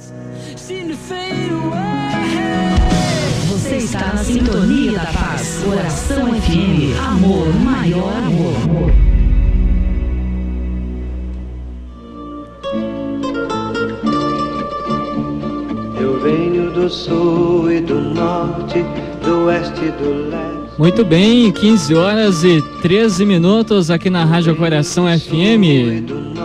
Você está na Sintonia da Paz. Oração FM. Amor, maior amor. Eu venho do sul e do norte, do oeste e do leste. Muito bem, 15 horas e 13 minutos aqui na Rádio Coração FM.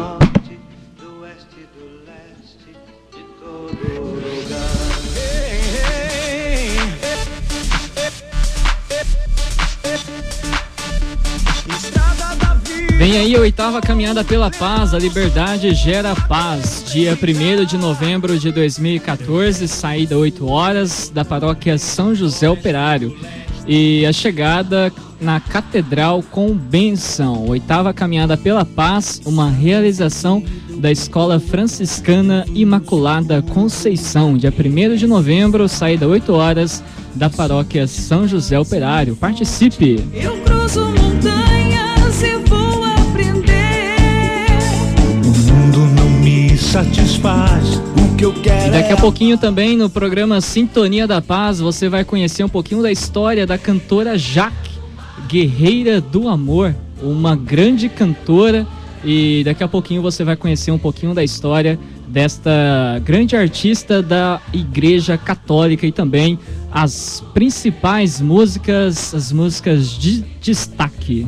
Vem aí a 8ª Caminhada pela Paz, a liberdade gera paz. Dia 1º de novembro de 2014, saída 8 horas da paróquia São José Operário. E a chegada na Catedral com bênção. 8ª Caminhada pela Paz, uma realização da Escola Franciscana Imaculada Conceição. Dia 1º de novembro, saída 8 horas da paróquia São José Operário. Participe! Eu cruzo montanhas e vou aprender. O mundo não me satisfaz. O que eu quero. Daqui a pouquinho também no programa Sintonia da Paz você vai conhecer um pouquinho da história da cantora Jaque, guerreira do amor, uma grande cantora, e daqui a pouquinho você vai conhecer um pouquinho da história desta grande artista da Igreja Católica e também as principais músicas, as músicas de destaque.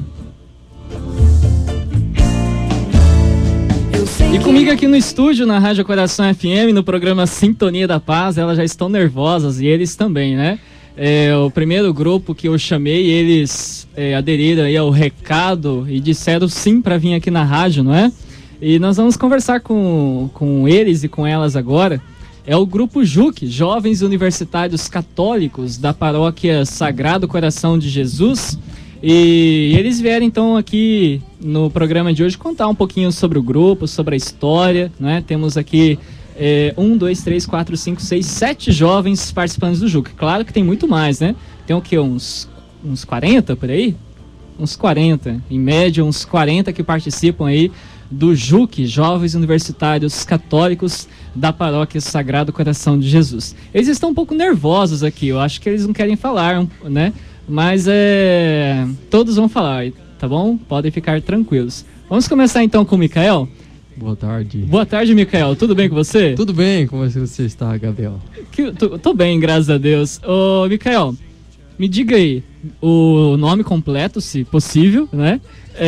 E comigo aqui no estúdio, na Rádio Coração FM, no programa Sintonia da Paz, elas já estão nervosas e eles também, né? O primeiro grupo que eu chamei, eles aderiram aí ao recado e disseram sim para vir aqui na rádio, não é? E nós vamos conversar com eles e com elas agora. É o grupo JUC, Jovens Universitários Católicos da Paróquia Sagrado Coração de Jesus. E eles vieram então aqui no programa de hoje contar um pouquinho sobre o grupo, sobre a história, né? Temos aqui 1, 2, 3, 4, 5, 6, 7 jovens participantes do JUC. Claro que tem muito mais, né? Tem o quê? Uns 40 por aí? Uns 40, em média uns 40 que participam aí do JUC, Jovens Universitários Católicos da Paróquia Sagrado Coração de Jesus. Eles estão um pouco nervosos aqui, eu acho que eles não querem falar, né? Mas todos vão falar, tá bom? Podem ficar tranquilos. Vamos começar então com o Micael? Boa tarde. Boa tarde, Micael. Tudo bem com você? Tudo bem, como você está, Gabriel? Tô bem, graças a Deus. Ô, Micael, me diga aí o nome completo, se possível, né?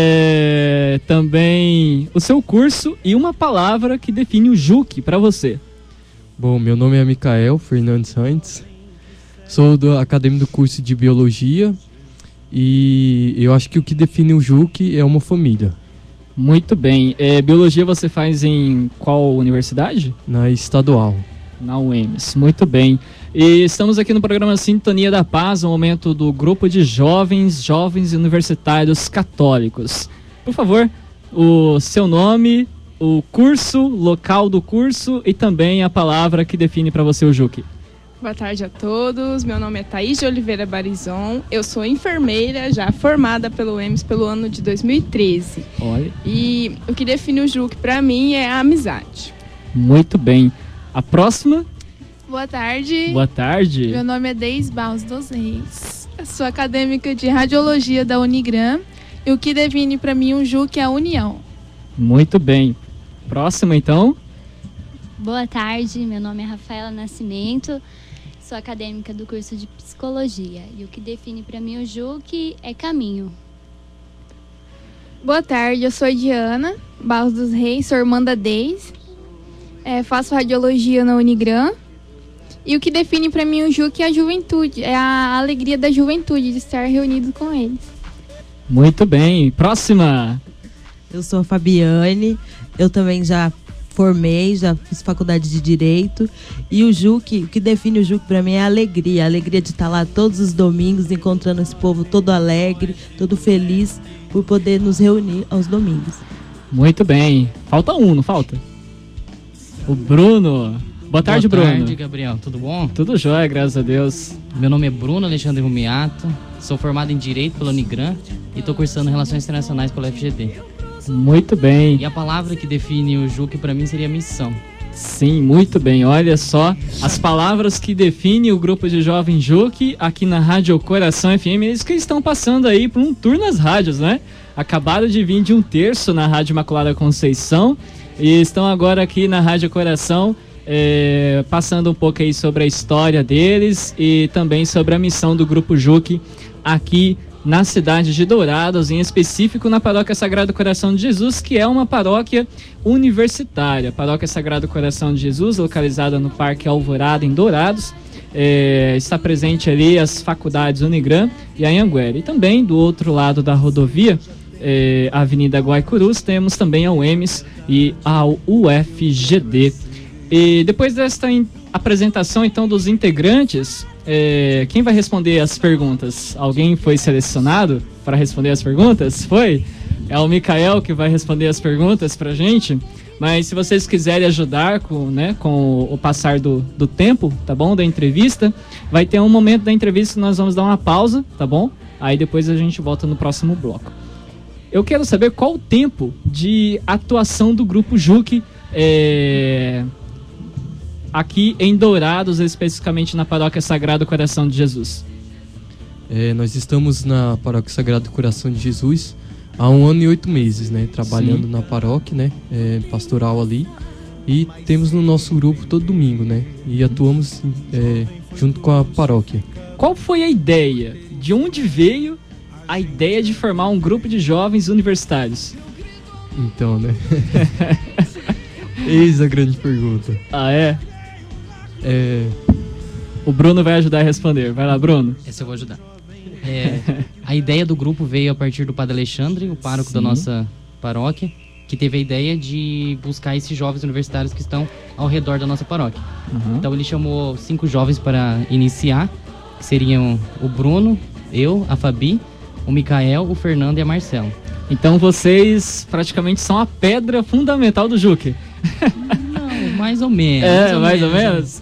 Também o seu curso e uma palavra que define o JUC para você. Bom, meu nome é Micael Fernandes Santos. Sou acadêmico do curso de Biologia e eu acho que o que define o JUC é uma família. Muito bem. Biologia você faz em qual universidade? Na Estadual. Na UEMS. Muito bem. E estamos aqui no programa Sintonia da Paz, um momento do grupo de jovens universitários católicos. Por favor, o seu nome, o curso, local do curso e também a palavra que define para você o JUC. Boa tarde a todos, meu nome é Thaís de Oliveira Barizon, eu sou enfermeira, já formada pelo EMS pelo ano de 2013. Olha. E o que define o JUC para mim é a amizade. Muito bem. A próxima? Boa tarde. Boa tarde. Meu nome é Deis Barros dos Reis, eu sou acadêmica de Radiologia da Unigran e o que define para mim o JUC é a união. Muito bem. Próxima então? Boa tarde, meu nome é Rafaela Nascimento. Sou acadêmica do curso de Psicologia e o que define para mim o JUC é caminho. Boa tarde, eu sou Diana Barros dos Reis, sou irmã da Deis, faço radiologia na Unigran e o que define para mim o JUC é a juventude, é a alegria da juventude de estar reunido com eles. Muito bem, próxima. Eu sou a Fabiane, eu também já formei, já fiz faculdade de Direito e o JUC, o que define o JUC para mim é a alegria de estar lá todos os domingos encontrando esse povo todo alegre, todo feliz por poder nos reunir aos domingos. Muito bem, falta um, não falta? O Bruno. Boa tarde, Bruno. Boa tarde, Gabriel, tudo bom? Tudo jóia, graças a Deus. Meu nome é Bruno Alexandre Rumiato, sou formado em Direito pela Unigran e estou cursando Relações Internacionais pela FGD. Muito bem. E a palavra que define o JUC para mim seria missão. Sim, muito bem. Olha só as palavras que definem o grupo de Jovem Juque aqui na Rádio Coração FM. Eles que estão passando aí por um tour nas rádios, né? Acabaram de vir de 1/3 na Rádio Imaculada Conceição e estão agora aqui na Rádio Coração, passando um pouco aí sobre a história deles e também sobre a missão do Grupo Juque aqui na cidade de Dourados, em específico na Paróquia Sagrado Coração de Jesus, que é uma paróquia universitária. Paróquia Sagrado Coração de Jesus, localizada no Parque Alvorada, em Dourados. Está presente ali as faculdades Unigran e a Anhanguera. E também do outro lado da rodovia, a Avenida Guaicurus, temos também a UEMS e a UFGD. E depois desta apresentação então dos integrantes, quem vai responder as perguntas? Alguém foi selecionado para responder as perguntas? Foi? É o Micael que vai responder as perguntas pra gente. Mas se vocês quiserem ajudar com o passar do tempo, tá bom? Da entrevista, vai ter um momento da entrevista que nós vamos dar uma pausa, tá bom? Aí depois a gente volta no próximo bloco. Eu quero saber qual o tempo de atuação do Grupo Juque aqui em Dourados, especificamente na Paróquia Sagrado Coração de Jesus. Nós estamos na Paróquia Sagrado Coração de Jesus há 1 ano e 8 meses, né? Trabalhando na paróquia, né? Pastoral ali. E temos no nosso grupo todo domingo, né? E atuamos junto com a paróquia. Qual foi a ideia? De onde veio a ideia de formar um grupo de jovens universitários? Então, né? Eis a grande pergunta. Ah, é? O Bruno vai ajudar a responder. Vai lá, Bruno. Essa eu vou ajudar. A ideia do grupo veio a partir do Padre Alexandre, o pároco da nossa paróquia, que teve a ideia de buscar esses jovens universitários que estão ao redor da nossa paróquia. Então ele chamou 5 jovens para iniciar, que seriam o Bruno, eu, a Fabi, o Micael, o Fernando e a Marcela. Então vocês praticamente são a pedra fundamental do Juque. Não, mais ou menos. Mais ou menos?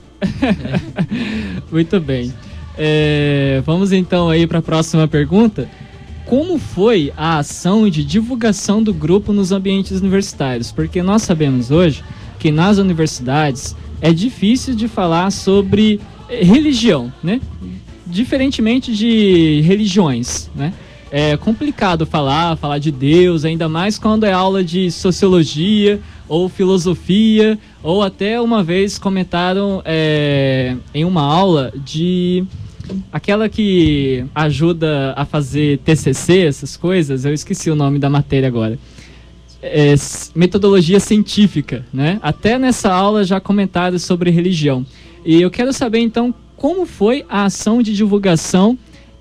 Muito bem. Vamos então aí para a próxima pergunta. Como foi a ação de divulgação do grupo nos ambientes universitários? Porque nós sabemos hoje que nas universidades é difícil de falar sobre religião, né? Diferentemente de religiões, né? É complicado falar de Deus, ainda mais quando é aula de sociologia ou filosofia, ou até uma vez comentaram em uma aula de aquela que ajuda a fazer TCC, essas coisas, eu esqueci o nome da matéria agora, metodologia científica, né? Até nessa aula já comentaram sobre religião. E eu quero saber então como foi a ação de divulgação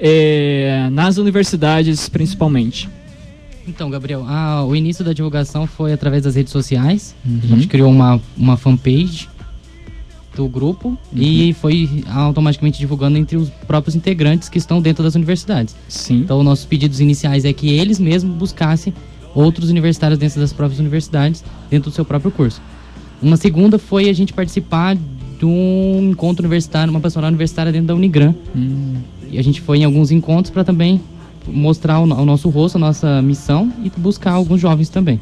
nas universidades principalmente. Então, Gabriel, o início da divulgação foi através das redes sociais. A gente criou uma fanpage do grupo e foi automaticamente divulgando entre os próprios integrantes que estão dentro das universidades. Sim. Então, nossos pedidos iniciais é que eles mesmos buscassem outros universitários dentro das próprias universidades, dentro do seu próprio curso. Uma segunda foi a gente participar de um encontro universitário, uma pastoral universitária dentro da Unigran. E a gente foi em alguns encontros para também mostrar o nosso rosto, a nossa missão e buscar alguns jovens também.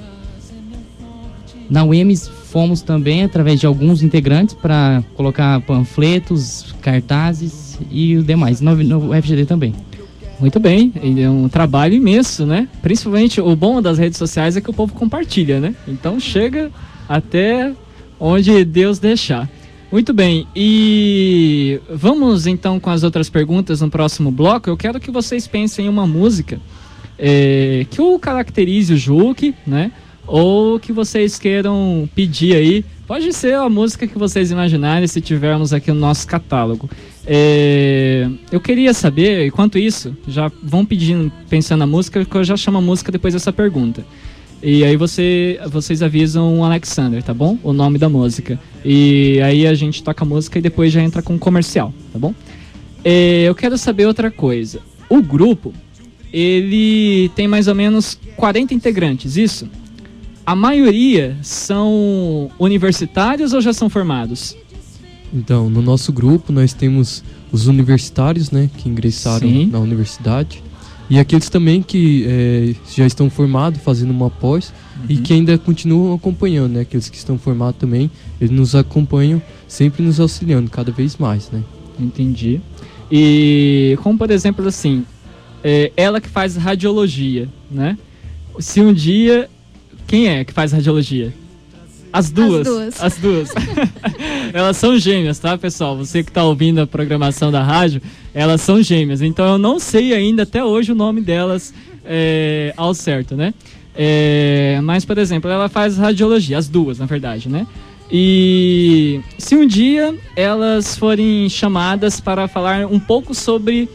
Na UEMS fomos também através de alguns integrantes para colocar panfletos, cartazes e os demais, no UFGD também. Muito bem, é um trabalho imenso, né? Principalmente o bom das redes sociais é que o povo compartilha, né? Então chega até onde Deus deixar. Muito bem, e vamos então com as outras perguntas no próximo bloco. Eu quero que vocês pensem em uma música que o caracterize o Juque, né? Ou que vocês queiram pedir aí. Pode ser a música que vocês imaginarem se tivermos aqui no nosso catálogo. Eu queria saber, enquanto isso, já vão pedindo, pensando na música, que eu já chamo a música depois dessa pergunta. E aí vocês avisam o Alexander, tá bom? O nome da música. E aí a gente toca a música e depois já entra com o comercial, tá bom? Eu quero saber outra coisa. O grupo, ele tem mais ou menos 40 integrantes, isso? A maioria são universitários ou já são formados? Então, no nosso grupo nós temos os universitários, né, que ingressaram na universidade. E aqueles também que já estão formados, fazendo uma pós, e que ainda continuam acompanhando, né? Aqueles que estão formados também, eles nos acompanham, sempre nos auxiliando cada vez mais, né? Entendi. E como, por exemplo, assim, ela que faz radiologia, né? Se um dia... Quem é que faz radiologia? As duas. Elas são gêmeas, tá, pessoal? Você que tá ouvindo a programação da rádio, elas são gêmeas. Então eu não sei ainda até hoje o nome delas ao certo, né? Mas, por exemplo, ela faz radiologia, as duas, na verdade, né? E se um dia elas forem chamadas para falar um pouco sobre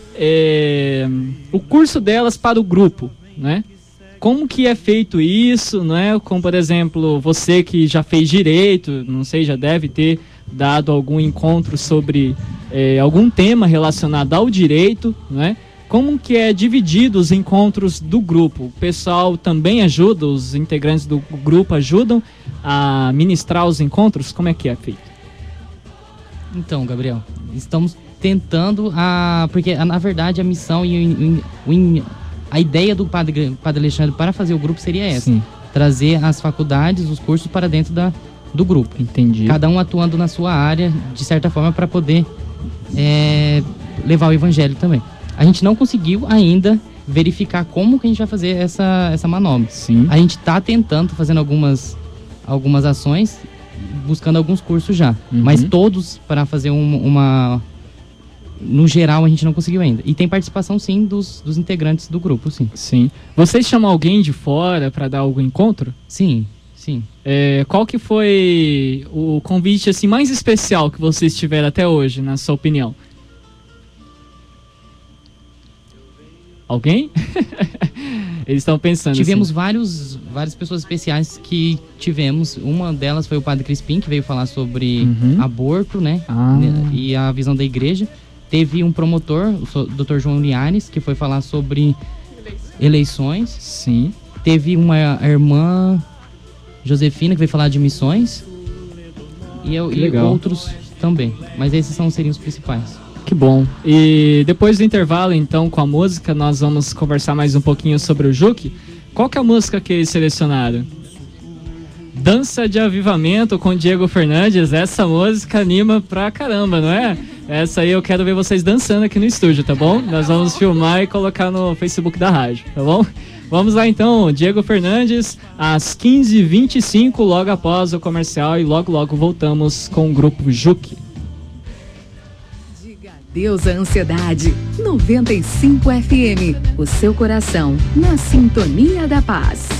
o curso delas para o grupo, né? Como que é feito isso, né? Como, por exemplo, você que já fez direito, não sei, já deve ter dado algum encontro sobre algum tema relacionado ao direito, né? Como que é dividido os encontros do grupo? O pessoal também ajuda, os integrantes do grupo ajudam a ministrar os encontros? Como é que é feito? Então, Gabriel, estamos tentando, porque na verdade a missão a ideia do Padre Alexandre para fazer o grupo seria essa. Sim. Trazer as faculdades, os cursos para dentro do grupo. Entendi. Cada um atuando na sua área, de certa forma, para poder levar o evangelho também. A gente não conseguiu ainda verificar como que a gente vai fazer essa manobra. Sim. A gente está tentando, fazendo algumas ações, buscando alguns cursos já. Mas todos para fazer no geral a gente não conseguiu ainda. E tem participação sim dos integrantes do grupo, sim. Sim. Vocês chamam alguém de fora para dar algum encontro? Sim. Qual que foi o convite assim mais especial que vocês tiveram até hoje, na sua opinião? Alguém? Eles estão pensando. Tivemos assim. várias pessoas especiais que tivemos. Uma delas foi o Padre Crispim, que veio falar sobre aborto, né? E a visão da igreja. Teve um promotor, o Dr. João Liares, que foi falar sobre eleições. Sim. Teve uma irmã Josefina, que veio falar de missões. E outros também. Mas esses seriam os principais. Que bom. E depois do intervalo, então, com a música, nós vamos conversar mais um pouquinho sobre o Juque. Qual que é a música que eles selecionaram? Dança de Avivamento com Diego Fernandes. Essa música anima pra caramba, não é? Essa aí eu quero ver vocês dançando aqui no estúdio, tá bom? Nós vamos filmar e colocar no Facebook da rádio, tá bom? Vamos lá então, Diego Fernandes, às 15h25, logo após o comercial, e logo voltamos com o grupo Juque. Deus a ansiedade. 95 FM, o seu coração na sintonia da paz.